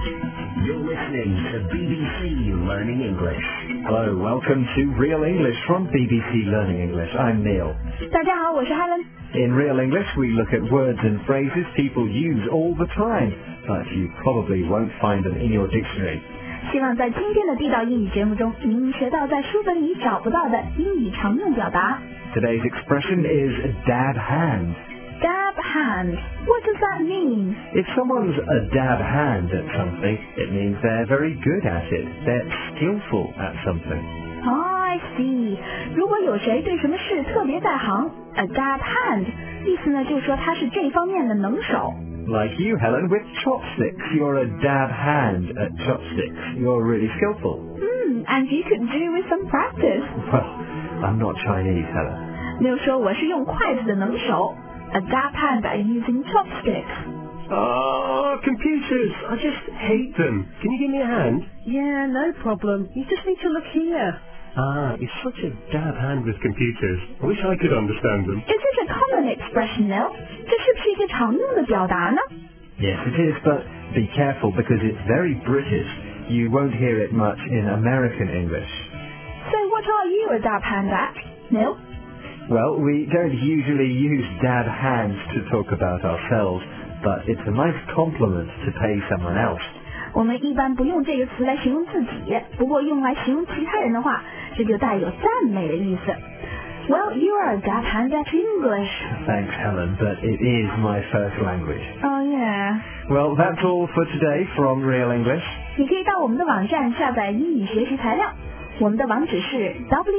You're listening to BBC Learning English. Hello, welcome to Real English from BBC Learning English. I'm Neil. 大家好，我是 Helen。 In Real English, we look at words and phrases people use all the time, but you probably won't find them in your dictionary. 希望在今天的地道英语节目中，您能学到在书本里找不到的英语常用表达。 Today's expression is dab hand. Dab hand. What does that mean? If someone's a dab hand at something, it means they're very good at it. They're skillful at something. I see. 如果有谁对什么事特别在行 ，a dab hand， 意思呢就是说他是这方面的能手。 Like you, Helen, with chopsticks. You're a dab hand at chopsticks. You're really skillful. And you could do with some practice. Well, I'm not Chinese, Helen. 没有说我是用筷子的能手。A dab hand at using chopsticks. Oh, computers! I just hate them. Can you give me a hand? Yeah, no problem. You just need to look here. You're such a dab hand with computers. I wish I could understand them. Is it a common expression, Neil? 这是不是一个常用的表达呢？ Yes, it is, but be careful because it's very British. You won't hear it much in American English. So what are you a dab hand at, Neil? Well, we don't usually use dab hands to talk about ourselves, but it's a nice compliment to pay someone else. 我们一般不用这个词来形容自己，不过用来形容其他人的话，这就带有赞美的意思。Well, you are a dab hand at English. Thanks, Helen, but it is my first language. Oh yeah. Well, that's all for today from Real English. 你可以到我们的网站下载英语学习材料，我们的网址是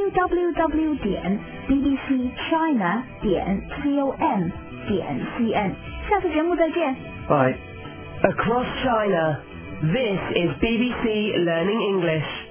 www.bbcchina.com.cn。下次节目再见。 Bye. Across China, this is BBC Learning English.